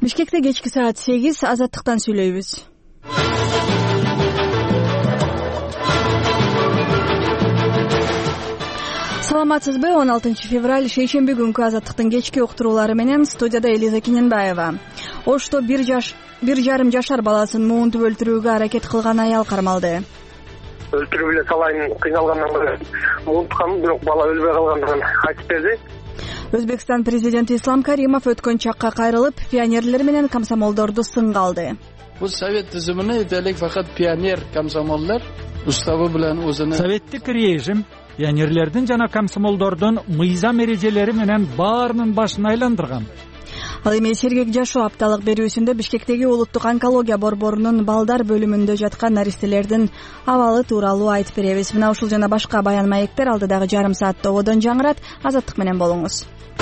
Бишкекте кечки саат 8 Азаттыктан сүйлөйбүз. Саламатсызбы? 16 февраль шейшемби күнкү Азаттыктын кечки уктуруулары менен студияда Элиза Кененбаева. Ошто 1,5 жашар баласын муунтуп өлтүрүүгө аракет кылган аял кармалды. Өлтүрүп эле салайын, кыйналгандан бери муунткам, бирок бала өлбөй калгандыгын айтып берди. Өзбекстан президенти Ислам Каримов өткөн чакка кайрылып, пионерлер менен комсомолдорду сынга алды. Бул совет тизимине этелик факат пионер комсомолдор уставы менен өзүнүн советтик режим пионерлердин жана комсомолдордун мыйзам эрежелери менен баарынын башын айландырган. Ал эми Сергек жашоо апталык берүүсүндө Бишкектеги улуттук онкология борборунун балдар бөлүмүндө жаткан наристелердин абалы тууралуу айтып беребиз. Мына ушул жана башка баян маектер алдыдагы жарым саатта ободон жаңырат. Азаттык менен болуңуз.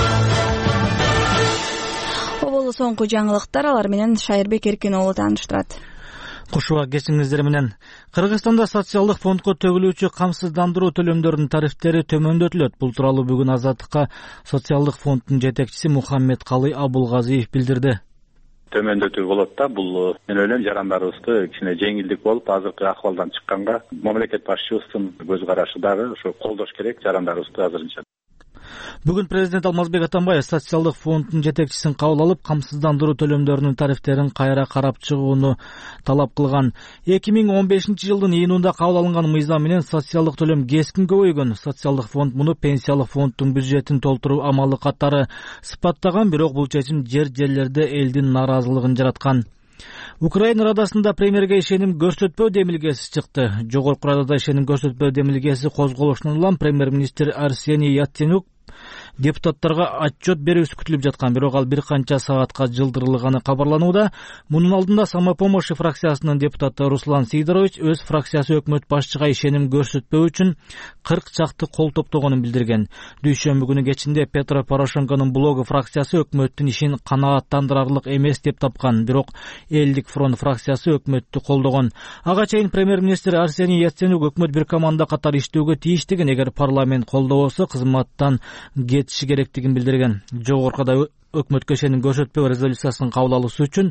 Оболу соңку жаңылыктар, алар менен Шайырбек Эркин уулу тааныштырат. Кушуа кесиңиздер менен. Кыргызстанда социалдык фондко төгүлүүчү камсыздандыруу төлөмдөрүнүн тарифтери төмөндөтүлөт. Бул тууралуу бүгүн Азаттыкка социалдык фонддун жетекчиси Мухаммед Калый Абулгазиев билдирди. Төмөндөтүү болот да, бул мен ойлойм жарандарыбызды кичине жеңилдик болуп, азыркы акыбалдан чыкканга мамлекет башчыбыздын көз карашы дагы ошо колдош керек жарандарыбызды азырынча. Бүгүн президент Алмазбек Атамбаев социалдык фонддун жетекчисин кабыл алып, камсыздандыруу төлөмдөрүнүн тарифтерин кайра карап чыгууну талап кылган. 2015 жылдын июнунда кабыл алынган мыйзам менен социалдык төлөм кескин көбөйгөн. Социалдык фонд муну пенсиялык фонддун бюджетин толтуруу амалы катары сыпаттаган, бирок бул чечим жерлерде элдин наразылыгын жараткан. Украина Радасында премьерге ишеним көрсөтпөө демилгеси чыкты. Жогорку Радада ишеним көрсөтпөө демилгеси козголушунан улам премьер-министр Арсений Яценюк депутаттарга отчет берүүсү күтүлүп жаткан, бирок ал бир канча саатка жылдырылганы кабарланууда. Мунун алдында Самопомощи фракциясынын депутаты Руслан Сидорович өз фракциясы өкмөт башчыга ишеним көрсөтпөө үчүн 40 чакты кол топтогонун билдирген. Дүйшөмбү күнү кечинде Петро Порошенконун блогу фракциясы өкмөттүн ишин канааттандырарлык эмес деп тапкан, бирок Элдик фронт фракциясы өкмөттү колдогон. Ага чейин премьер-министр Арсений Яценюк өкмөт бир команда катары иштөөгө тийиштигин, эгер парламент колдобосо кызматтан кетиши керектигин билдирген. Жогоркуда өкмөткө ишеним көрсөтпөө резолюциясын кабыл алуусу үчүн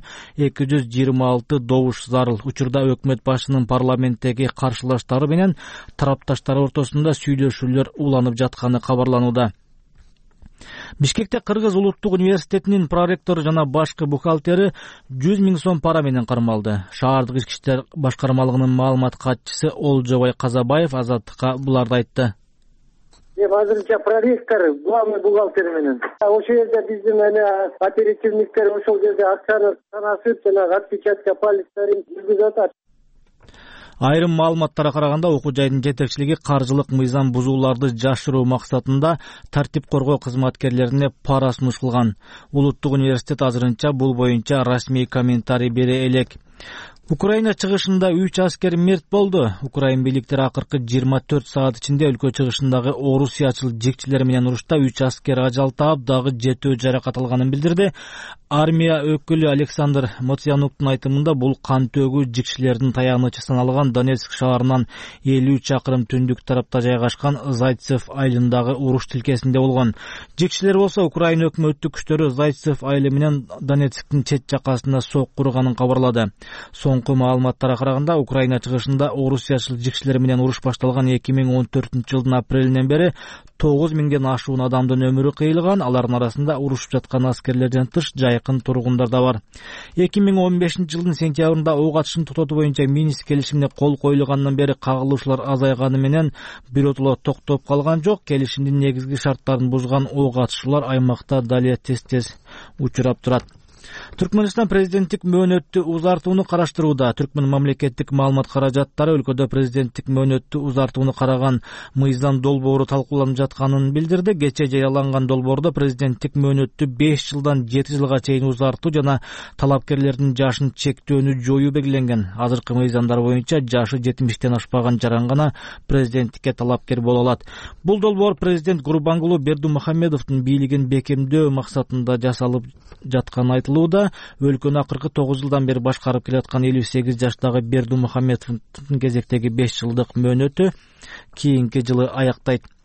226 добуш зарыл. Учурда өкмөт башчынын парламенттеги каршылаштары менен тарапташтары ортосунда сүйлөшүүлөр уланып жатканы кабарланууда. Бишкекте Кыргыз улуттук университетинин проректору жана башкы бухгалтери 100 000 сом пара менен кармалды. Шаардык ички иштер башкармалыгынын маалымат катчысы Олжобай Казабаев Азаттыкка буларды айтты. Азырынча проректор, главный бухгалтер менен. Ошол жерде биздин оперативниктер ошол жерде акчаны санасып, жана отпечатка пальцтерин жүргүзүп атат. Айрым маалыматтарга караганда, окуу жайдын жетекчилиги каржылык мыйзам бузууларды жашыруу максатында тартип коргоо кызматкерлерине пара сунуш кылган. Улуттук университет азырынча бул боюнча расмий комментарий бере элек. Украина чыгышында 3 аскер мерт болду. Украин бийликтери акыркы 24 саат ичинде өлкө чыгышындагы орусиячыл жекчилер менен урушта 3 аскер ажал таап, дагы 7 жаракат алганын билдирди. Армия өкүлү Александр Моцянуктун айтымында бул кан төгүү жекчилердин таянычы саналган Донецк шаарынан 50 чакырым түндүк тарапта жайгашкан Зайцев айылындагы уруш тилкесинде болгон. Жекчилер болсо Украина өкмөттүк күчтөрү Зайцев айылы менен Донецктин чет жакасында сокку урганын кабарлады. Соңку маалыматтарга караганда, Украина чыгышында орусиячыл жекчилер менен уруш башталган 2014 жылдын апрелинен бери 9 000ден ашуун адамдын өмүрү кыйылган. Алардын арасында урушуп жаткан аскерлерден тыш жайкын тургундар да бар. 2015 жылдын сентябрында ок атышын токтотуу боюнча Минск келишимине кол коюлгандан бери кагылышуулар азайганы менен биротоло токтоп калган жок. Келишимдин негизги шарттарын бузган ок атышуулар аймакта дале тез учурап турат. Түркмөнстан президенттик мөөнөттү узартууну караштырууда. Түркмөн мамлекеттик маалымат каражаттары өлкөдө президенттик мөөнөттү узартууну караган мыйзам долбоору талкууланып жатканын билдирди. Кечээ жарыяланган долбоордо президенттик мөөнөттү 5 жылдан 7 жылга чейин узартуу жана талапкерлердин жашын чектөөнү жоюу белгиленген. Азыркы мыйзамдар боюнча жашы 70тен ашпаган жаран гана президенттикке талапкер боло алат. Бул долбоор президент Гурбангулу Бердимухамедовдун бийлигин бекемдөө максатында жасалып жатканы айтылууда. Өлкөнү акыркы 9 жылдан бери башкарып келаткан 58 жаштагы Бердимухамедовдун кезектеги 5 жылдык мөөнөтү кийинки жылы аяктайт.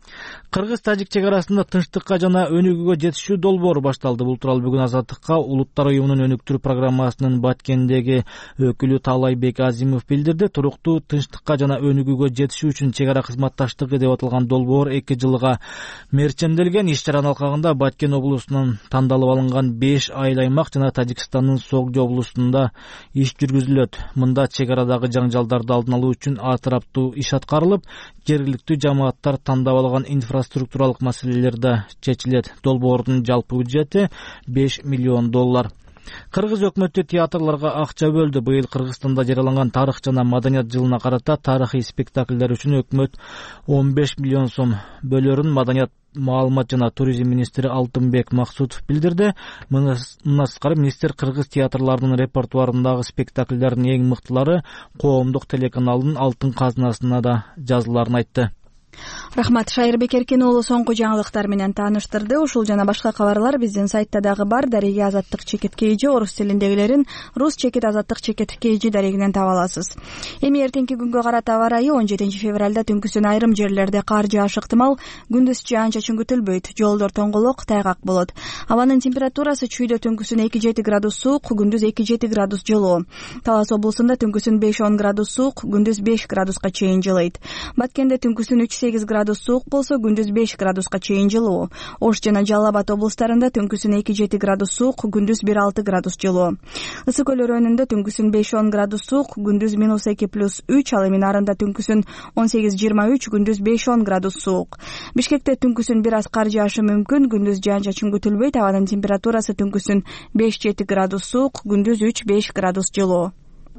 Кыргыз-тажик чек арасында тынчтыкка жана өнүгүүгө жетишүү долбоору башталды. Бул тууралуу бүгүн Азаттыкка Улуттар уюмунун өнүктүрүү программасынын Баткендеги өкүлү Таалайбек Азимов билдирди. Туруктуу тынчтыкка жана өнүгүүгө жетишүү үчүн чек ара кызматташтыгы деп аталган долбоор 2 жылга мерчемделген. Иш-чаранын алкагында Баткен облусунун тандалып алынган 5 айыл аймак жана Тажикстандын Согдо облусунда иш жүргүзүлөт. Мында чек арадагы жаңжалдарды алдын алуу үчүн атыраптуу иш аткарылып, жергиликтүү жамааттар тандап алган инфраструктуралык маселелер да чечилет. Долбоордун жалпы бюджети $5 миллион. Кыргыз өкмөтү театрларга акча бөлдү. Быйыл Кыргызстанда жарыяланган тарых жана маданият жылына карата тарыхый спектакльдер үчүн өкмөт 15 миллион сом бөлөрүн Маданият, маалымат жана туризм министри Алтынбек Максутов билдирди. Мындан тышкары министр кыргыз театрларынын репертуарындагы спектакльдердин эң мыктылары коомдук телеканалдын алтын казынасына да жазыларын айтты. Рахмат. Шайырбек Эркен уулу соңку жаңылыктар менен тааныштырды. Ушул жана башка кабарлар биздин сайтта дагы бар. Дареги Азаттык чекит кейжи, орус тилиндегилерин рус чекит Азаттык чекит кейжи дарегинен таба аласыз. Эми эртеңки күнгө карата аба ырайы 17 февралда түнкүсүн айрым жерлерде кар жаашы ыктымал, күндүз жаан-чачын күтүлбөйт. Жолдор тоңголок, тайгак болот. Абанын температурасы чүйдө түнкүсүн 2-7 градус суук, күндүз 2-7 градус жылуу. Талас облусунда түнкүсүн 5-10 градус суук, күндүз 5 градуска чейин жылыйт. Баткенде түнкүсүн 3-8 градус суук болсо, күндүз 5 градуска чейин жылуу. Ош жана Жалал Абад облустарында түнкүсүн 2-7 градус суук, күндүз 1-6 градус жылуу. Ысык көл өрөөнүндө түнкүсүн 5-10 градус суук, күндүз -2+3, ал эми Нарында түнкүсүн 18-23, күндүз 5-10 градус суук. Бишкекте түнкүсүн бир аз кар жаашы мүмкүн, күндүз жаан-чачын күтүлбөйт. Абанын температурасы түнкүсүн 5-7 градус суук, күндүз 3-5 градус жылуу.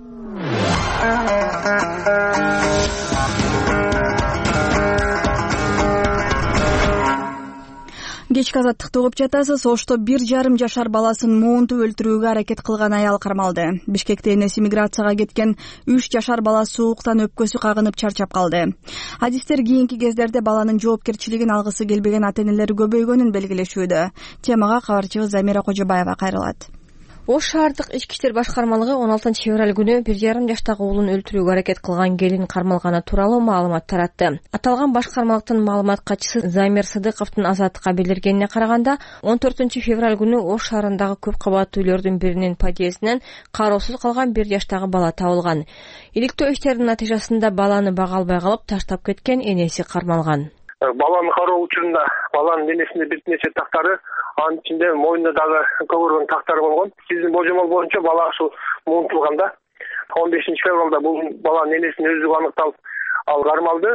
Кечки Азаттыкты угуп жатасыз. Ошто 1,5 жашар баласын муунтуп өлтүрүүгө аракет кылган аял кармалды. Бишкекте энеси миграцияга кеткен 3 жашар бала сууктан өпкөсү кагынып чарчап калды. Адистер кийинки кездерде баланын жоопкерчилигин алгысы келбеген ата-энелер көбөйгөнүн белгилешүүдө. Темага кабарчыбыз Замира Кожобаева кайрылат. Ош шаардык ички иштер башкармалыгы 16 февраль күнү 1,5 жаштагы уулун өлтүрүүгө аракет кылган келин кармалганы тууралуу маалымат таратты. Аталган башкармалыктын маалымат катчысы Замир Сыдыковдун Азаттыкка билдиргенине караганда, 14 февраль күнү Ош шаарындагы көп кабаттуу үйлөрдүн биринин подъездинен кароосуз калган 1 жаштагы бала табылган. Иликтөө иштеринин натыйжасында баланы бага албай калып таштап кеткен энеси кармалган. Баланы кароо учурунда баланын денесинде бир нече тактары, анын ичинде мойнунда дагы көбөргөн тактары болгон. Биздин божомол боюнча бала ушул муунтулганда 15 февралда бул баланын энесинин өздүгү аныкталып, ал кармалды.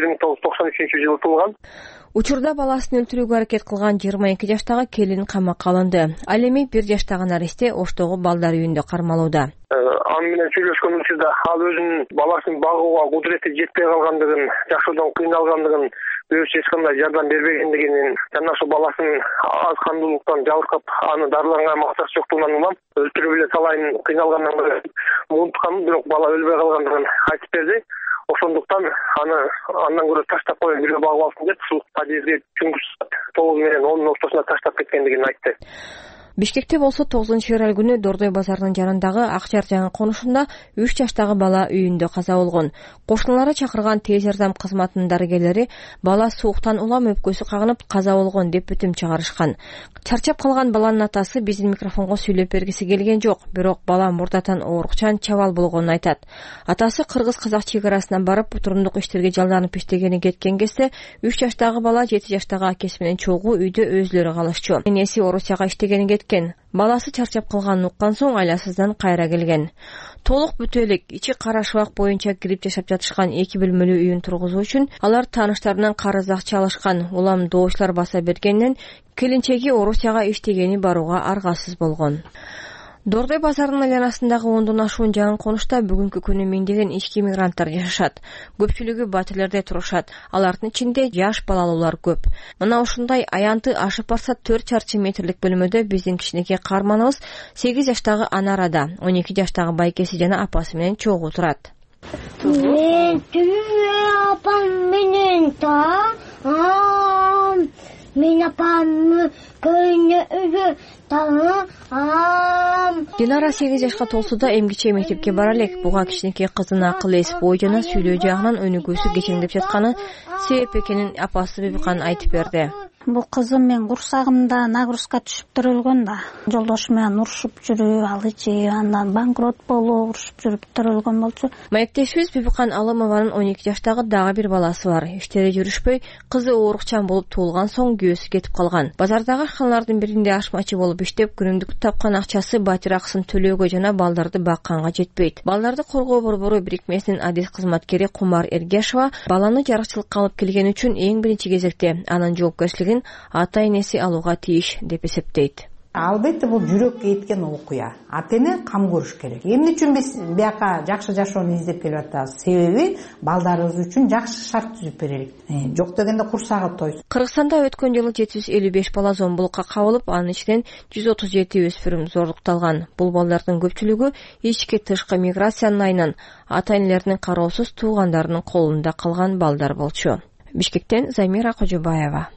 1993-жылы туулган. Учурда баласын өлтүрүүгө аракет кылган 22 жаштагы келин камакка алынды. Ал эми 1 жаштагы наристе Оштогу балдар үйүндө кармалууда. Аны менен сүйлөшкөн учурда ал өзүнүн баласын багууга кудурети жетпей калгандыгын, жашоодон кыйналгандыгын, өзү эч кандай жардам бербегендигин жана ошо баласынын аз кандуулуктан жабыркап, аны дарыланга максаты жоктугунан улам өлтүрүп эле салайын, кыйналгандан көрө муунтканын, бирок бала өлбөй калгандыгын айтып берди. Ошондуктан аны андан көрө таштап коюп бирге багып алсын деп ушул подъездге түнкү 9 менен 10 ортосунда таштап кеткендигин айтты. Бишкекте болсо 9 февраль күнү Дордой базарынын жанындагы Акчар жаңы конушунда 3 жаштагы бала үйүндө каза болгон. Кошуналары чакырган тез жардам кызматынын дарыгерлери бала сууктан улам өпкөсү кагынып каза болгон деп бүтүм чыгарышкан. Чарчап калган баланын атасы биздин микрофонго сүйлөп бергиси келген жок, бирок бала мурдатан оорукчан чабал болгонун айтат. Атасы кыргыз-казак чек арасынан барып турумдук иштерге жалданып иштегени кеткен кезде 3 жаштагы бала 7 жаштагы акеси менен чогуу үйдө өзүлөрү калышчу. Энеси Орусияга иштегени кеткен. Баласы чарчап калганын уккан соң айласыздан кайра келген. Толук бүтө элек ичи кара шыбак боюнча кирип жашап жатышкан 2 бөлмөлүү үйүн тургузуу үчүн алар тааныштарынан карыз акча алышкан. Улам доочулар баса бергенден келинчеги Орусияга иштегени барууга аргасыз болгон. Дордой базарынын айланасындагы 10дон ашуун жаңы конушта бүгүнкү күнү миңдеген ички мигранттар жашашат. Көпчүлүгү батирлерде турушат. Алардын ичинде жаш балалуулар көп. Мына ушундай аянты ашып барса 4 чарчы метрлик бөлмөдө биздин кичинекей каарманыбыз 8 жаштагы Анарада, 12 жаштагы байкеси жана апасы менен чогуу турат. Мен апам менен мен апам көйнө үйгө Динара 8 жашка толсо да эмгиче мектепке бара элек. Буга кичинекей кызына акыл эс, ой жана сүйлөө жагынан өнүгүүсү кечеңдеп жатканы себеп экенин апасы Бибикан айтып берди. Бул кызым мен курсагымда нагрузка түшүп төрөлгөн да. Жолдошу менен урушуп жүрүп, ал ичи андан банкрот болуп, урушуп жүрүп төрөлгөн болчу. Маектешибиз Бибикан Алымованын 12 жаштагы дагы бир баласы бар. Иштери жүрүшпөй, кызы оорукчан болуп туулган соң күйөөсү кетип калган. Базардагы ашканалардын биринде ашмачы болуп иштеп, күнүмдүк тапкан акчасы батир акысын төлөөгө жана балдарды бакканга жетпейт. Балдарды коргоо борбору бирикмесинин адис кызматкери Кумар Эргешова баланы жарыкчылыкка алып келген үчүн эң биринчи кезекте анын жоопкерчилигин ата-энеси алууга тийиш деп эсептейт. Албетте бул жүрөккө жеткен окуя. Ата-эне кам көрүш керек. Эмне үчүн биз бияка жакшы жашоону издеп келип атабыз? Себеби балдарыбыз үчүн жакшы шарт түзүп берелик. Жок дегенде курсагы тойсун. Кыргызстанда өткөн жылы 755 бала зомбулукка кабылып, анын ичинен 137 өспүрүм зорлукталган. Бул балдардын көпчүлүгү ички тышкы миграциянын айынан ата-энелеринин кароосуз туугандарынын колунда калган балдар болчу. Бишкектен Замира Кожобаева.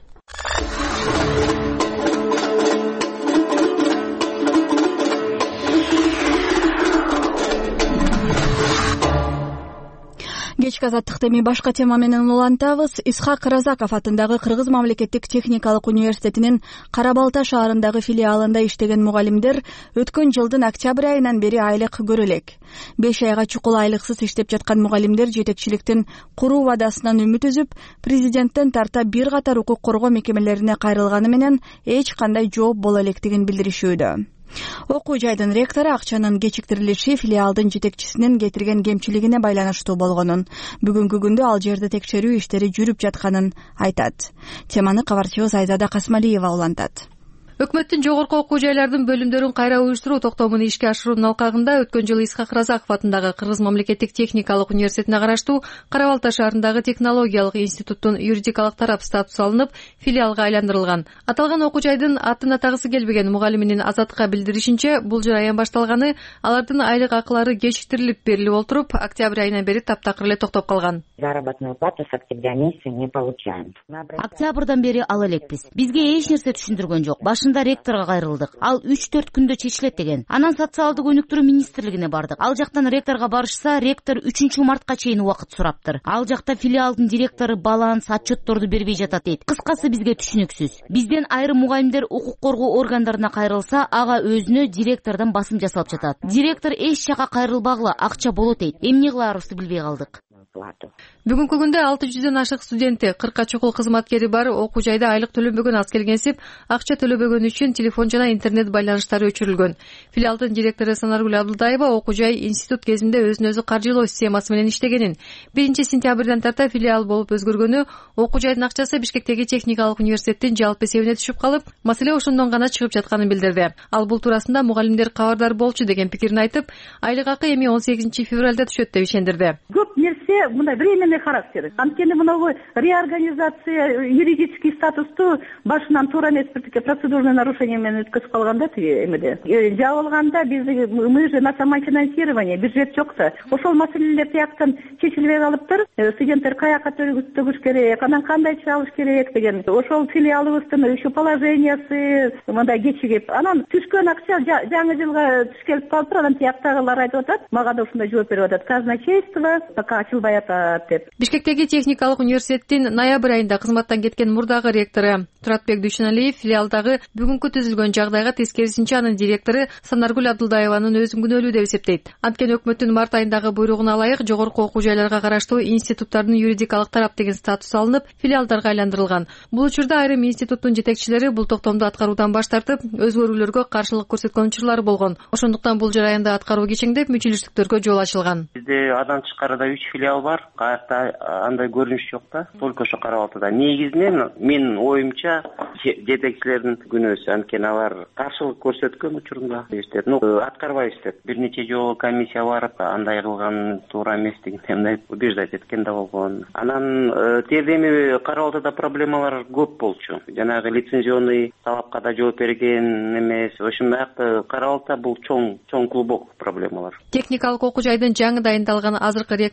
Кечки азаттыкта эми башка тема менен улантабыз. Исхак Разаков атындагы Кыргыз мамлекеттик техникалык университетинин Кара Балта шаарындагы филиалында иштеген мугалимдер өткөн жылдын октябрь айынан бери айлык көрө элек. 5 айга чукул айлыксыз иштеп жаткан мугалимдер жетекчиликтин куруу вадасынан үмүт үзүп, президенттен тарта бир катар укук коргоо мекемелерине кайрылганы менен эч кандай жооп боло электигин билдиришүүдө. Окуу жайдын ректору акчанын кечиктирилиши филиалдын жетекчисинин кетирген кемчилигине байланыштуу болгонун, бүгүнкү күндө ал жерде текшерүү иштери жүрүп жатканын айтат. Теманы кабарчыбыз Айзада Касмалиева улантат. Өкмөттүн жогорку окуу жайлардын бөлүмдөрүн кайра уюштуруу токтомун ишке ашыруунун алкагында өткөн жылы Исхак Разаков атындагы Кыргыз мамлекеттик техникалык университетине караштуу Кара Балта шаарындагы технологиялык институттун юридикалык тарап статусу алынып, филиалга айландырылган. Аталган окуу жайдын атын атагысы келбеген мугалиминин Азаттыкка билдиришинче, бул жыл аян башталганы алардын айлык акылары кечиктирилип берилип отуруп, октябрь айынан бери таптакыр эле токтоп калган. Заработную плату с октября месяца не получаем. Октябрдан бери ала элекпиз. Бизге эч нерсе түшүндүргөн жок. Башында ректорго кайрылдык. Ал 3-4 күндө чечилет деген. Анан социалдык өнүктүрүү министрлигине бардык. Ал жактан ректорго барышса, ректор 3 мартка чейин убакыт сураптыр. Ал жакта филиалдын директору баланс, отчетторду бербей жатат дейт. Кыскасы бизге түшүнүксүз. Бизден айрым мугалимдер укук коргоо органдарына кайрылса, ага өзүнө директордон басым жасалып жатат. Директор эч жака кайрылбагыла, акча болот дейт. Эмне кылаарыбызды билбей калдык. Бүгүнкү күндө 600дөн ашык студенти, 40 чукул кызматкери бар окуу жайда айлык төлөнбөгөн аз келгенсип, акча төлөбөгөн үчүн телефон жана интернет байланыштары өчүрүлгөн. Филиалдын директору Санаргүл Абдылдаева окуу жай институт кезинде өзүн өзү каржылоо системасы менен иштегенин, 1-сентябрдан тарта филиал болуп өзгөргөнү, окуу жайдын акчасы Бишкектеги техникалык университеттин жалпы эсебине түшүп калып, маселе ошондон гана чыгып жатканын билдирди. Ал бул туурасында мугалимдер кабардар болчу деген пикирин айтып, айлык акы эми 18 февралда түшөт деп ишендирди. Көп нерсе мындай временный характер. Анткени мынау реорганизация юридический статусту башынан туура эмес бир процедурный нарушение менен өткөзүп калганда тиги эмеде. Жабылганда мы же на самофинансирование, бюджет жокта. Ошол маселелер тияктан чечилбей калыптыр. Студенттер каяка төгүш керек, анан кандай чалыш керек деген. Ошол филиалыбыздын еще положениясы мындай кечигип, анан түшкөн акча жаңы жылга түшкелип калыптыр. Анан тияктагылар айтып атат, мага да ушундай жооп берип атат. Казначейство пока ачылбай атат деп. Бишкектеги техникалык университеттин ноябрь айында кызматтан кеткен мурдагы ректору Туратбек Дүйшөналиев филиалдагы бүгүнкү түзүлгөн жагдайга тескерисинче анын директору Санаргүл Абдылдаеванын өзүн күнөөлүү деп эсептейт. Анткени өкмөттүн март айындагы буйругуна ылайык жогорку окуу жайларга караштуу институттардын юридикалык тарап деген статусу алынып, филиалдарга айландырылган. Бул учурда айрым институттун жетекчилери бул токтомду аткаруудан баш тартып, өзгөрүүлөргө каршылык көрсөткөн учурлар болгон. Ошондуктан бул жараянда аткаруу кечеңдеп, мүчүлүштүктөргө жол ачылган. Бизде андан тышкарыда 3 филиал бар. Каякта андай көрүнүш жок да. Только ошо Кара Балтада. Негизинен менин оюмча жетекчилердин күнөөсү, анткени алар каршылык көрсөткөн учурунда иштеп, аткарбай иштеп. Бир нече жолу комиссия барып, андай кылган туура эмес дегендей убеждать эткен да болгон. Анан тиrdemi Кара Балтада проблемалар көп болчу. Жанагы лицензионный талапка да жооп берген эмес. Ошондой Кара Балта бул чоң клубок проблемалар. Техникалык окуу жайдын жаңы дайындалган азыркы ректору Мурат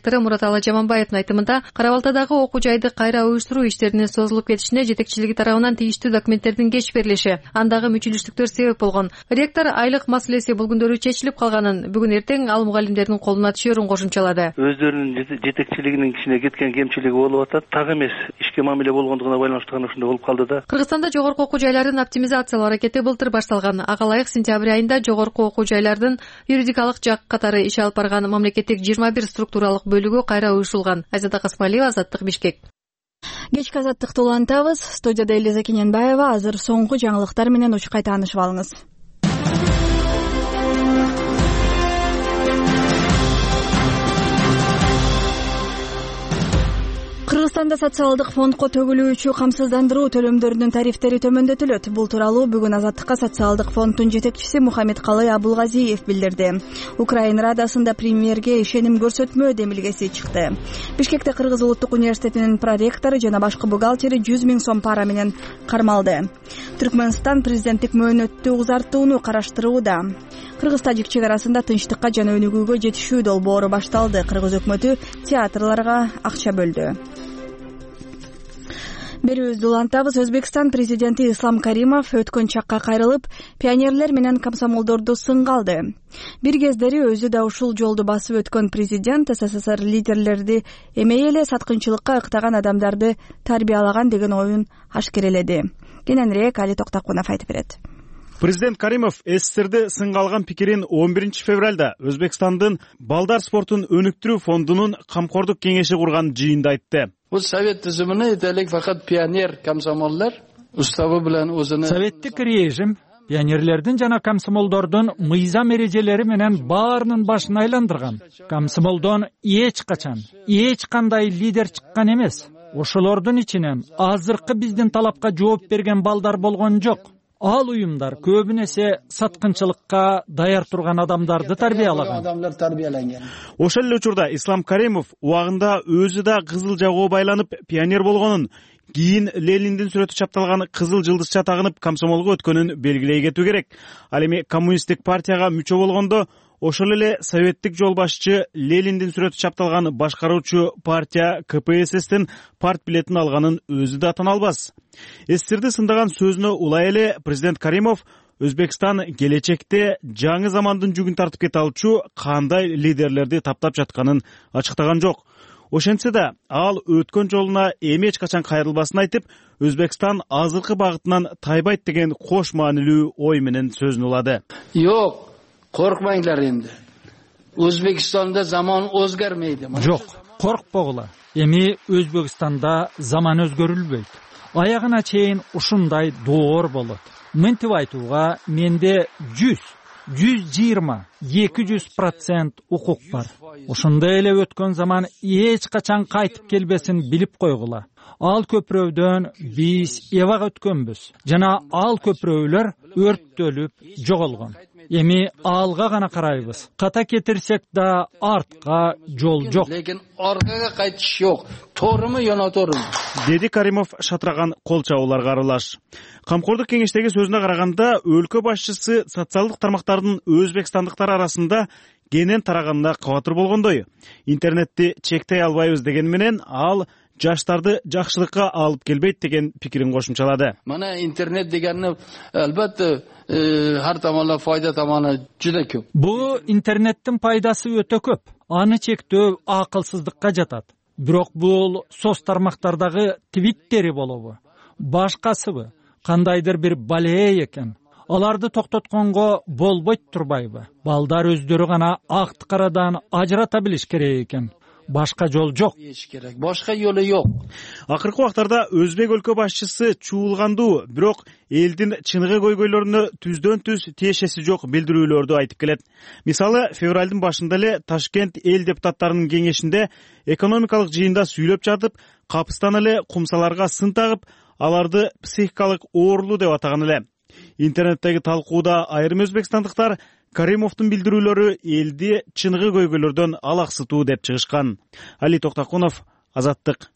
Мырзалы Жаманбаевдин айтымында Кара Балтадагы окуу жайды кайра уюштуруу иштеринин созулуп кетишине жетекчилиги тарабынан тийиштүү документтердин кеч берилиши, андагы мүчүлүштүктөр себеп болгон. Ректор айлык маселеси бул күндөрү чечилип калганын, бүгүн эртең ал мугалимдердин колуна түшөрүн кошумчалады. Өздөрүнүн жетекчилигинин кичине кеткен кемчилиги болуп атат. Так эмес ишке мамиле болгондугуна байланыштуу гана ушундай болуп калды да. Кыргызстанда жогорку окуу жайларын оптимизациялоо аракети былтыр башталган. Ага ылайык сентябрь айында жогорку окуу жайлардын юридикалык жак катары иш алып барган мамлекеттик 21 структуралык бөлүгү кайра уюшулган. Айзада Касмалиева, Азаттык, Бишкек. Кечки азаттыкты улантабыз. Студияда Элиза Кененбаева. Азыр соңку жаңылыктар менен учкай таанышып алыңыз. Кыргызстанда социалдык фондко төгүлүүчү камсыздандыруу төлөмдөрүнүн тарифтери төмөндөтүлөт. Бул тууралуу бүгүн Азаттыкка социалдык фонддун жетекчиси Мухаммедкалый Абулгазиев билдирди. Украин Радасында премьерге ишеним көрсөтмө демилгеси чыкты. Бишкекте Кыргыз улуттук университетинин проректору жана башкы бухгалтери 100 000 сом пара менен кармалды. Түркмөнстан президенттик мөөнөттү узартууну караштырууда. Кыргыз-тажик чек арасында тынчтыкка жана өнүгүүгө жетишүү долбоору башталды. Кыргыз өкмөтү театрларга акча бөлдү. Берүүбүздү улантабыз. Өзбекстан президенти Ислам Каримов өткөн чакка кайрылып, пионерлер менен комсомолдорду сынга алды. Бир кездери өзү да ушул жолду басып өткөн президент СССР лидерлерди эмей эле саткынчылыкка ыктаган адамдарды тарбиялаган деген оюн ашкереледи. Кененирээк Али Токтакунов айтып берет. Президент Каримов СССРди сынга алган пикирин 11 февралда Өзбекстандын балдар спортун өнүктүрүү фондунун камкордук кеңеши курган жыйында айтты. Бул совет тизимине этелик факат пионер комсомолдор уставы менен өзүнүн советтик режим пионерлердин жана комсомолдордун мыйзам эрежелери менен баарынын башын айландырган. Комсомолдон эч качан эч кандай лидер чыккан эмес. Ошолордун ичинен азыркы биздин талапка жооп берген балдар болгон жок. Ал уюмдар көбүнесе саткынчылыкка даяр турган адамдарды тарбиялаган. Ошол эле учурда Ислам Каримов убагында өзү да кызыл жагуу байланып пионер болгонун, кийин Лениндин сүрөтү чапталган кызыл жылдызча тагынып комсомолго өткөнүн белгилей кетүү керек. Ал эми коммунисттик партияга мүчө болгондо ошол эле советтик жол башчы Лениндин сүрөтү чапталган башкаруучу партия КПССтин парт билетин алганын өзү да тана албас. СССРди сындаган сөзүнө улай эле президент Каримов Өзбекстан келечекте жаңы замандын жүгүн тартып кете алчу кандай лидерлерди таптап жатканын ачыктаган жок. Ошентсе да ал өткөн жолуна эми эч качан кайрылбасын айтып, Өзбекстан азыркы багытынан тайбайт деген кош маанилүү ой менен сөзүн улады. Жок, коркмаңдар энди. Өзбекстанда заман өзгөрмөйдү. Жок, коркпогула. Эми Өзбекстанда заман өзгөрүлбөйт. Аягына чейин ушундай доор болот. Мынтип айтууга менде 120-200% укук бар. Ошондой эле өткөн заман эч качан кайтып келбесин билип койгула. Ал көпүрөдөн биз эбак өткөнбүз жана ал көпүрөлөр өрттөлүп жоголгон. Эми алга гана карайбыз. Ката кетирсек да артка жол жок. Лекин аркага кайтыш жок. Тооруму жана тоорум. Деди Каримов шатыраган кол чабууларга аралаш. Камкордук кеңештеги сөзүнө караганда, өлкө башчысы социалдык тармактардын өзбекстандыктар арасында кенен тараганына кабатыр болгондой. Интернетти чектей албайбыз деген менен ал жаштарды жакшылыкка алып келбейт деген пикирин кошумчалады. Мана интернет дегенни албетте ар тамонло файда тамону жуда көп. Бул интернеттин пайдасы өтө көп. Аны чектөө акылсыздыкка жатат. Бирок бул соц тармактардагы твиттери болобу, башкасыбы, кандайдыр бир балээ экен. Аларды токтотконго болбойт турбайбы? Балдар өздөрү гана акты карадан ажырата билиш керек экен. Башка жол жок. Башка жолу жок. Акыркы убактарда өзбек өлкө башчысы чуулгандуу, бирок элдин чыныгы көйгөйлөрүнө түздөн түз тиешеси жок билдирүүлөрдү айтып келет. Мисалы, февралдын башында эле Ташкент эл депутаттарынын кеңешинде экономикалык жыйында сүйлөп жатып, капыстан эле кумсаларга сын тагып, аларды психикалык оорулуу деп атаган эле. Интернеттеги талкууда айрым өзбекстандыктар Каримовдун билдирүүлөрү элди чыныгы көйгөйлөрдөн алаксытуу деп чыгышкан. Али Токтакунов, Азаттык.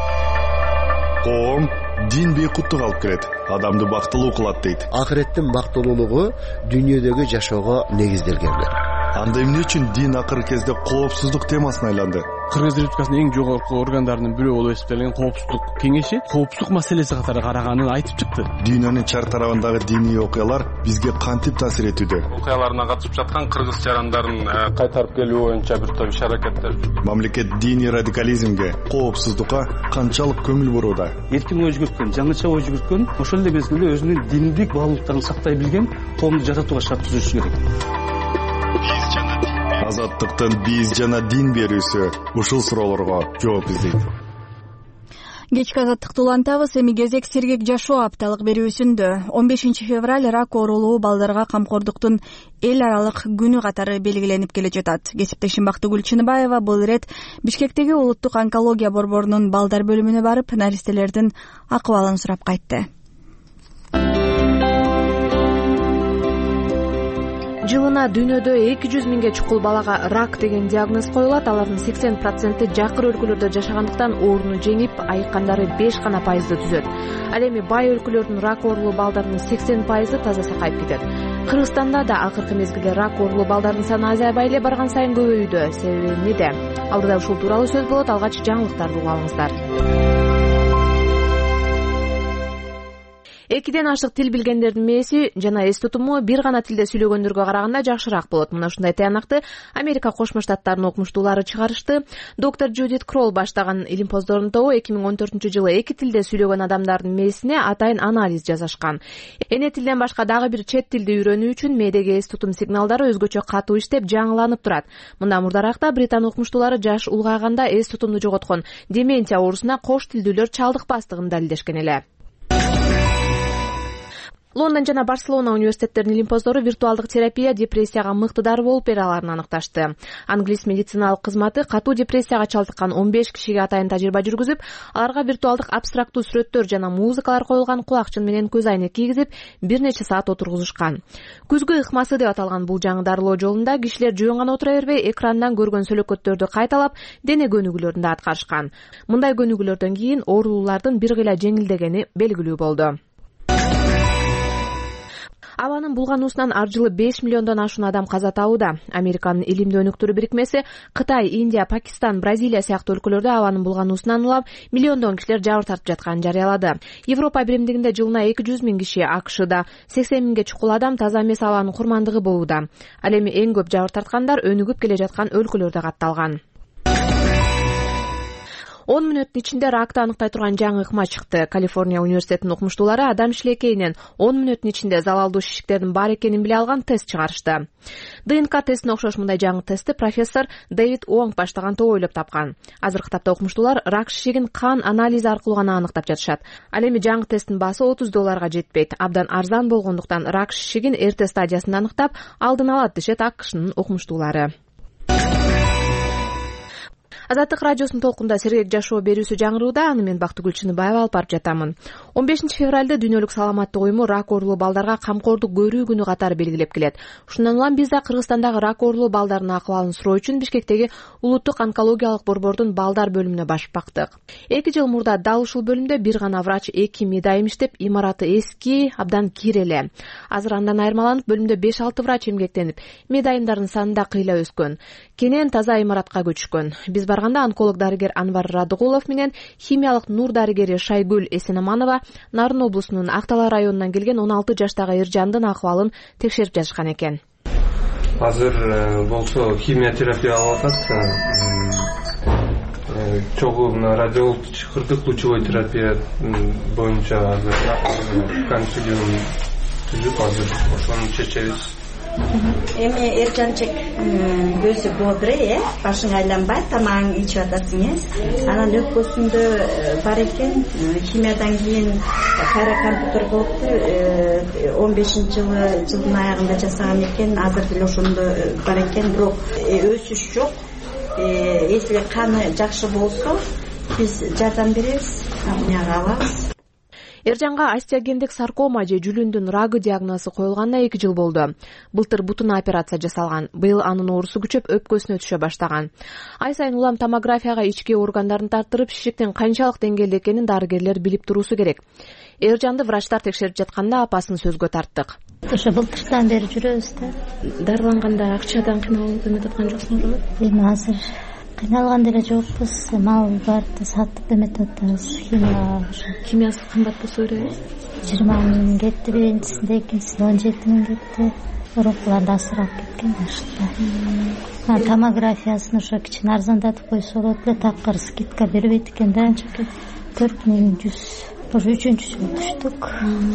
Коом дин бейкуттук алып келет, адамды бактылуу кылат дейт. Акыреттин бактылуулугу дүйнөдөгү жашоого негизделген. Анда эмне үчүн дин акыркы кезде коопсуздук темасына айланды? Кыргыз Республикасынын эң жогорку органдарынын бирөө болуп эсептелген коопсуздук кеңеши коопсуздук маселеси катары караганын айтып чыкты. Дүйнөнүн чар тарабындагы диний окуялар бизге кантип таасир этүүдө? Окуяларына катышып жаткан кыргыз жарандарын кайтарып келүү боюнча бир топ иш-аракеттер. Мамлекет диний радикализмге, коопсуздукка канчалык көңүл бурууда? Эркин ой жүгүрткөн, жаңыча ой жүгүрткөн, ошол эле мезгилде өзүнүн диндик баалуулуктарын сактай билген коомду жасатууга шарт түзүш керек. Азаттыктын биз жана дин берүүсү ушул суроолорго жооп издейт. Кечки азаттыкты улантабыз. Эми кезек сергек жашоо апталык берүүсүндө 15 февраль рак оорулуу балдарга камкордуктун эл аралык күнү катары белгиленип келе жатат. Кесиптешим Бактыгүл Чыныбаева бул ирет Бишкектеги улуттук онкология борборунун балдар бөлүмүнө барып, наристелердин акыбалын сурап кайтты. Жылына дүйнөдө 200 миңге чукул балага рак деген диагноз коюлат. Алардын 80% жакыр өлкөлөрдө жашагандыктан ооруну жеңип, айыккандары 5 гана пайызды түзөт. Ал эми бай өлкөлөрдүн рак оорулуу балдарынын 80% таза сакайып кетет. Кыргызстанда да акыркы мезгилде рак оорулуу балдардын саны азайбай эле барган сайын көбөйүүдө. Себеби эмнеде? Алдыда ушул тууралуу сөз болот. Алгач жаңылыктарды угуп алыңыздар. Экиден ашык тил билгендердин мээси жана эс тутуму бир гана тилде сүйлөгөндөргө караганда жакшыраак болот. Мына ушундай тыянакты Америка Кошмо Штаттарынын окумуштуулары чыгарышты. Доктор Джудит Кролл баштаган илим-поздордун тобу 2014-жылы эки тилде сүйлөгөн адамдардын мээсине атайын анализ жасашкан. Эне тилден башка дагы бир чет тилди үйрөнүү үчүн мээдеги эс тутум сигналдары өзгөчө катуу иштеп, жаңыланып турат. Мындан мурдаракта Британ окумуштуулары жаш улгайганда эс тутумду жоготкон деменция оорусуна кош тилдүүлөр чалдыкпастыгын далилдешкен эле. Лондон жана Барселона университеттеринин илим-поздору виртуалдык терапия депрессияга мыкты дары болуп бере аларын аныкташты. Англис медициналык кызматы катуу депрессияга чалдыккан 15 кишиге атайын тажрыйба жүргүзүп, аларга виртуалдык абстрактуу сүрөттөр жана музыкалар коюлган кулакчын менен көз айнек кийгизип, бир нече саат отургузушкан. Күзгү ыкмасы деп аталган бул жаңы дарылоо жолунда кишилер жөн гана отура бербей, экрандан көргөн сөлөкөттөрдү кайталап, дене көнүгүүлөрүн да аткарышкан. Мындай көнүгүүлөрдөн кийин оорулуулардын бир кыйла жеңилдегени белгилүү болду. Абанын булгануусунан ар жылы 5 миллиондон ашуун адам каза табууда. Американын илимдүү өнүктүрүү бирикмеси Кытай, Индия, Пакистан, Бразилия сыяктуу өлкөлөрдө абанын булгануусунан улап, миллиондон кишилер жабыр тартып жатканын жарыялады. Европа биримдигинде жылына 200 миң киши, AKШда 80 миңге чукул адам таза эмес абанын курмандыгы болууда. Ал эми эң көп жабыр тарткандар өнүгүп келе жаткан өлкөлөрдө катталган. 10 мүнөттүн ичинде ракты аныктай турган жаңы ыкма чыкты. Калифорния университетинин окумуштуулары адам шилекейинен 10 мүнөттүн ичинде залалдуу шишиктердин бар экенин биле алган тест чыгарышты. ДНК тестине окшош мындай жаңы тестти профессор Дэвид Уонг баштаган топ ойлоп тапкан. Азыркы тапта окумуштуулар рак шишигин кан анализи аркылуу гана аныктап жатышат. Ал эми жаңы тесттин баасы $30 жетпейт. Абдан арзан болгондуктан рак шишигин эрте стадиясында аныктап, алдын алат дешет AKШнын окумуштуулары. Азаттык радиосунун толкунда сергек жашоо берүүсү жаңырууда. Аны мен Бактыгүл Чыныбаева алып барып жатамын. 15 февралда дүйнөлүк саламаттык уюму рак оорулуу балдарга камкордук көрүү күнү катары белгилеп келет. Ушундан улам биз да Кыргызстандагы рак оорулуу балдардын акыбалын суроо үчүн Бишкектеги улуттук онкологиялык борбордун балдар бөлүмүнө барып бактык. 2 жыл мурда дал ушул бөлүмдө бир гана врач 2 медайым иштеп, имараты эски, абдан кир эле. Азыр андан айырмаланып, бөлүмдө 5-6 врач эмгектенип, медайымдардын саны да кыйла өскөн. Кенен таза имаратка көчкөн. Биз барганда онколог дарыгер Анвар Радыгулов менен химиялык нур дарыгери Шайгүл Эсенаманова Нарын облусунун Актала районунан келген 16 жаштагы Эржандын акыбалын текшерип жатышкан экен. Азыр болсо химиотерапия алып атат. Чогуу радиолог чыкырдык лучевой терапия боюнча азыр консилиум түзүп азыр ошону чечебиз. Эми Эржанчык көзү бодре, башың айланбай, тамагың ичип атасың, анан өкпөсүндө бар экен, химиядан кийин кайра компьютер болупту, 15-жылдын аягында жасаган экен, азыр деле ошондо бар экен, бирок өсүш жок. Если каны жакшы болсо, биз жардам беребиз, амнияга алабыз. Эржанга остеогендик саркома же жүлүндүн рагы диагнозу коюлганына 2 жыл болду. Былтыр бутуна операция жасалган. Быйыл анын оорусу күчөп өпкөсүнө түшө баштаган. Ай сайын улам томографияга ички органдарын тартырып, шишиктин канчалык деңгээлде экенин дарыгерлер билип туруусу керек. Эржанды врачтар текшерип жатканда апасын сөзгө тарттык. ошо былтырдан бери жүрөбүз да. Дарыланганда акчадан кыйналып эметип аткан жоксуңарбы? Эми азыр кыйналган деле жокпуз. Мал барды сатып эметип атабыз. Химиясы кымбат болсо керек. 20 миң кетти биринчисинде, экинчисинде 17 миң кетти. Урукулар да асырап кеткен башында. Томографиясын ошо кичине арзандатып койсо болот эле, такыр скидка бербейт экен да. 4100. Уже 3-чү жыл түштүк.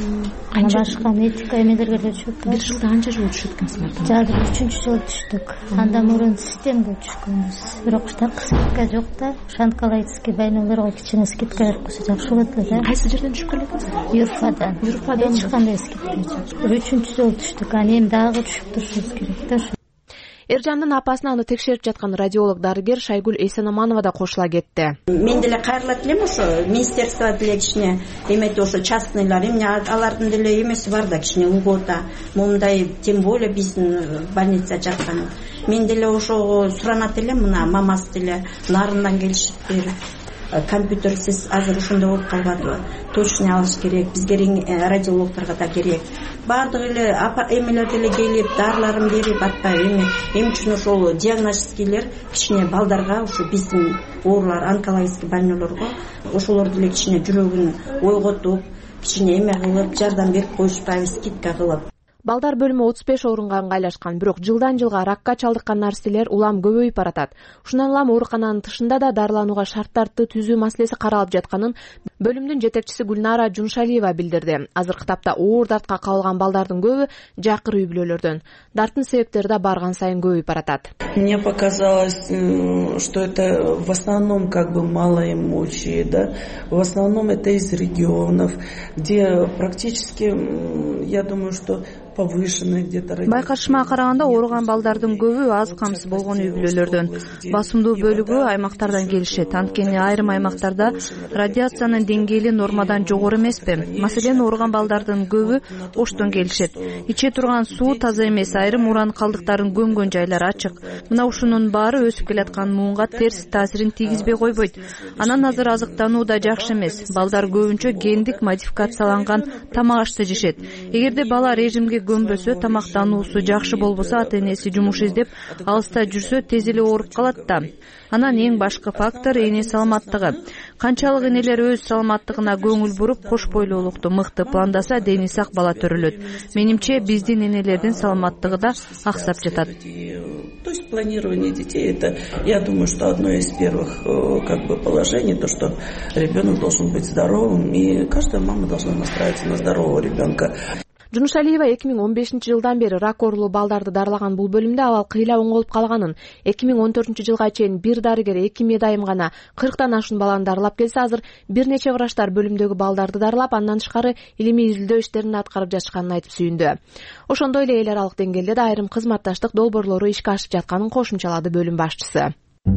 Ана башка медика эмелерге да түшүп. Бир жылда канча жыл түшүткөнсүңөр? Жада 3-чү жыл түштүк. Андан мурун системге түшкөнбүз. Бирок так скидка жок да. Шанкалайский больнойлорго кичине скидка берип койсо жакшы болот эле да. Кайсы жерден түшүп келесиз? Юрфадан. Эч кандай скидка жок. 3-чү жыл түштүк. Аны эми дагы түшүп турушубуз керек да. Эржандын апасына аны текшерип жаткан радиолог дарыгер Шайгүл Эйсенаманова да кошула кетти. Мен деле кайрылат элем ошо министерство деле кичине эметип ошо частныйлар эмне алардын деле эмеси бар да, кичине угода. Момундай тем более биздин больница жаткан. Мен деле ошого суранат элем, мына мамасы деле нарындан келишиптир. Компьютерсиз азыр ушундай болуп калбадыбы? Точно алыш керек. Бизге радиологторго да керек. Бардык эле эмелер деле келип, дарыларын берип атпай эми үчүн ошол диагностикилер кичине балдарга, ошо биздин оорулар, онкологический больнойлорго ошолор деле кичине жүрөгүн ойготуп, кичине эме кылып, жардам берип коюшпайбы, скидка кылып. Балдар бөлүмү 35 орунга ыңгайлашкан, бирок жылдан жылга ракка чалдыккан наристелер улам көбөйүп баратат. Ушундан улам оорукананын тышында да дарыланууга шарттарды түзүү маселеси каралып жатканын бөлүмдүн жетекчиси Гүлнара Жуншалиева билдирди. Азыркы тапта оор дартка кабылган балдардын көбү жакыр үй бүлөлөрдөн. Дарттын себептери да барган сайын көбөйүп баратат. Мне показалось, что это в основном малоимущие, да, в основном это из регионов, где практически, я думаю, что повышенный где-то. Байкашыма караганда ооруган балдардын көбү аз камсыз болгон үй бүлөлөрдөн. Басымдуу бөлүгү аймактардан келишет. Анткени айрым аймактарда радиациянын деңгээли нормадан жогору эмеспи. Маселен, ооруган балдардын көбү Оштон келишет. Иче турган суу таза эмес, айрым уран калдыктарын көмгөн жайлар ачык. Мына ушунун баары өсүп келаткан муунга терс таасирин тийгизбей койбойт. Анан азыр азыктануу да жакшы эмес. Балдар көбүнчө гендик модификацияланган тамак ашты жешет. Эгерде бала режимге көмбөсө, тамактануусу жакшы болбосо, ата-энеси жумуш издеп алыста жүрсө, тез эле ооруп калат да. Анан эң башкы фактор эне саламаттыгы. Канчалык энелер өз саламаттыгына көңүл буруп, кош бойлуулукту мыкты пландаса, дени сак бала төрөлөт. Менимче, биздин энелердин саламаттыгы да аксап жатат. То есть планирование детей, это, я думаю, что одно из первых положений, то, что ребенок должен быть здоровым, и каждая мама должна настраиваться на здорового ребенка. Жунушалиева 2015 жылдан бери рак оорулуу балдарды дарылаган бул бөлүмдө абал кыйла оңолуп калганын, 2014 жылга чейин бир дарыгер 2 медайым гана 40тан ашуун баланы дарылап келсе, азыр бир нече врачтар бөлүмдөгү балдарды дарылап, андан тышкары илимий изилдөө иштерин аткарып жатышканын айтып сүйүндү. Ошондой эле эл аралык деңгээлде да айрым кызматташтык долбоорлору ишке ашып жатканын кошумчалады бөлүм башчысы.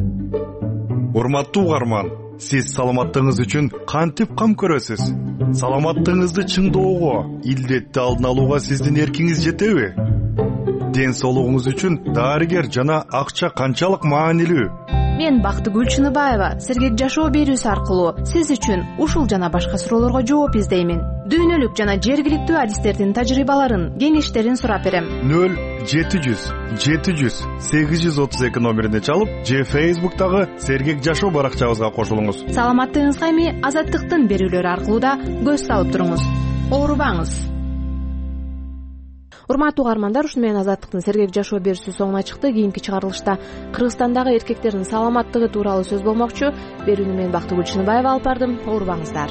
Урматтуу угарман, сиз саламаттыгыңыз үчүн кантип кам көрөсүз? Саламаттыгыңызды чыңдоого, илдетти алдын алууга сиздин эркиңиз жетеби? Ден соолугуңуз үчүн дарыгер жана акча канчалык маанилүү? Мен Бактыгүл Чыныбаева сергек жашоо берүүсү аркылуу сиз үчүн ушул жана башка суроолорго жооп издеймин. Дүйнөлүк жана жергиликтүү адистердин тажрыйбаларын, кеңештерин сурап берем. 0-700-832 номерине чалып, же Facebook'тагы сергек жашоо баракчабызга кошулуңуз. Саламаттыгыңызга эми Азаттыктын берүүлөрү аркылуу да көз салып туруңуз. Оорубаңыз. Урматтуу угармандар, ушуну менен Азаттыктын сергек жашоо берүүсү соңуна чыкты. Кийинки чыгарылышта Кыргызстандагы эркектердин саламаттыгы тууралуу сөз болмокчу. Берүүнү мен Бактыгүл Чыныбаева алып бардым. Оорубаңыздар.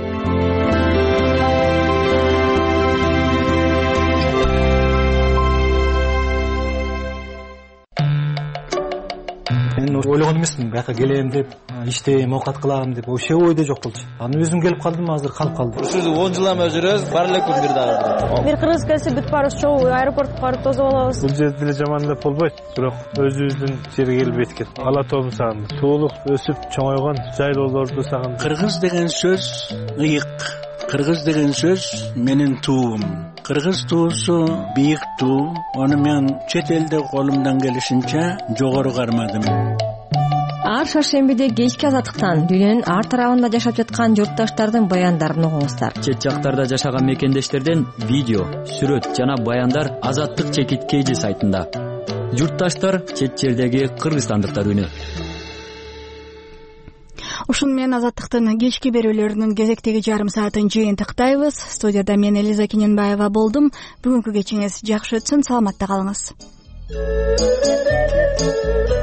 Мен ойлогон эмесмин, бияка келем деп, иштейм, оокат кылам деп, вообще ойдо жок болчу. Аны өзүм келип калдым, азыр калып калдым. Ушул 10 жылдан бери жүрөбүз, бар эле күн бир дагы. Бир кыргыз келсе бүт барыбыз чогуу аэропортко барып тосуп алабыз. Бул жерде деле жамандап болбойт, бирок өзүбүздүн жерге келип эткел. Ала тообун сагындым. Туулук өсүп чоңойгон жайлоолорду сагындым. Кыргыз деген сөз ыйык. Кыргыз деген сөз менин туум. Кыргыз туусу бийик туу. Аны мен чет элде колумдан келишинче жогору кармадым. ар шаршембиде кечки азаттыктан дүйнөнүн ар тарабында жашап жаткан журтташтардын баяндарын угуңуздар. Чет жактарда жашаган мекендештерден видео, сүрөт жана баяндар Азаттык чекит KG сайтында. Журтташтар чет жердеги кыргызстандыктар үнү. Ушун менен Азаттыктын кечки берүүлөрүнүн кезектеги жарым саатын жыйынтыктайбыз. Студияда мен Элиза Кененбаева болдум. Бүгүнкү кечиңиз жакшы өтсүн, саламатта калыңыз.